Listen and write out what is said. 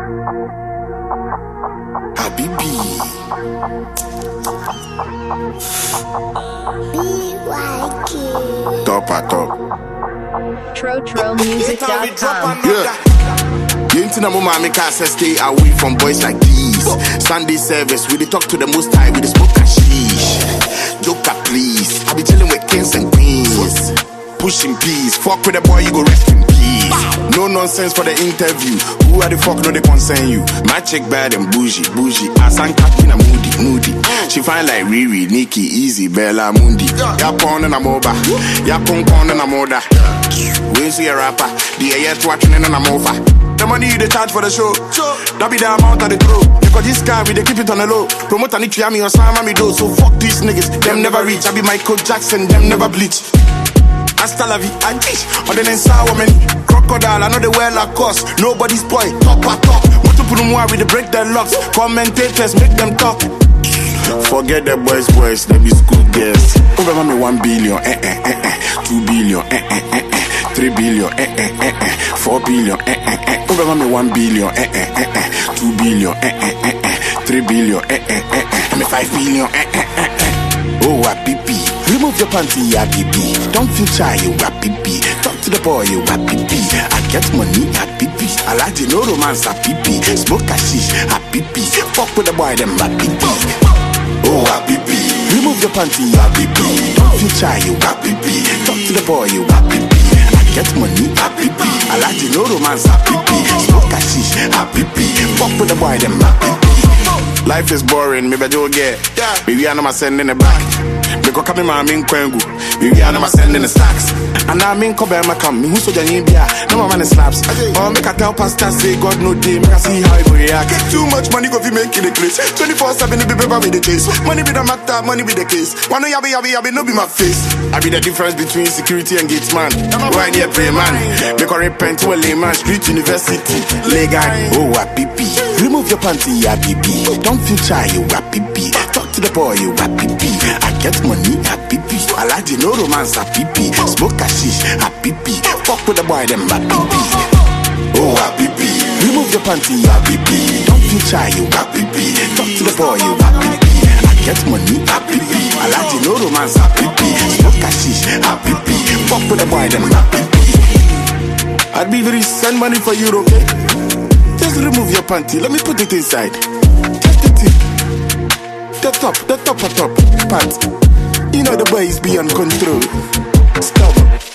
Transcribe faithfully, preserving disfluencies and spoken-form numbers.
Habibi. Top at top. Tro Tro Music dot com. Yeah. You ain't no mama make us stay away from boys like these. Sunday service, we dey talk to the most high, we dey smoke hashish. Joker please, I be chilling with kings and queens. Pushing peace, fuck with the boy, you go rest in peace. No nonsense for the interview. Who are the fuck no they concern you? My chick bad and bougie, bougie. Asan Katina moody, moody. She fine like Riri, Nikki, Easy, Bella Mundi. Ya pon and a moba, ya pon pon and a moda. We see a rapper, the A S watching and I'm over. The money you dey charge for the show, that be the amount of the throw. Because this car we dey keep it on the low. Promote and it me or some me do. So fuck these niggas, them never reach. I be Michael Jackson, them never bleach. Hasta la vie, I teach. Or then sour man, crocodile, I know the well cost. Nobody's boy, top at top. Want to put them where we dey break their locks. Commentators make them talk. Forget the boys, boys, they be school girls. Over me one billion, eh eh eh eh. Two billion, eh eh eh eh. Three billion, eh eh eh eh. Four billion, eh eh eh. Over me one billion, eh eh eh eh. Two billion, eh eh eh eh. Three billion, eh eh eh eh. Me five billion, eh eh eh eh. Oh, happy. Remove your panty, happy. Don't feel shy, you happy. Talk to the boy, you happy. I get money, happy. I like the no romance, happy. Smoke hashish, happy. Fuck with the boy, them happy. Oh, happy. Remove your panty, happy. Don't feel shy, you happy. Talk to the boy, you happy. I get money, happy. I like the no romance, happy. Smoke hashish, happy. Fuck with the boy, them happy. Life is boring, maybe I don't get. Maybe I know my sending it back. Because coming my main kwengu. Maybe I know my sending the stacks. And I mean come my come. Me who so jani bia. No my man slaps. Or make I tell pastor say God no day. Make I see how he react. Get too much money go fi making the place. twenty-four seven it be paper with the chase. Money be the matter, money be the case. Wanna yabi yabi yabi no be my face. I be the difference between security and gates man. Why they pray man? Make a repent to a layman. Street university. Legal. Oh happy. Remove your panty, happy. Don't feel shy, you happy. Talk to the boy, you happy. I get money, happy. I like the no romance, happy. Smoke hashish, happy. Fuck with the boy, them happy. Oh, happy. Remove your panty, happy. Don't feel shy, you happy. Talk to the boy, you happy. I get money, happy. I like the no romance, happy. Smoke hashish, happy. Fuck with the boy, them happy. I'd be very send money for you, okay? Just remove your panty, let me put it inside. Just the tip. The top, the top, the top part. You know the boys beyond control. Stop.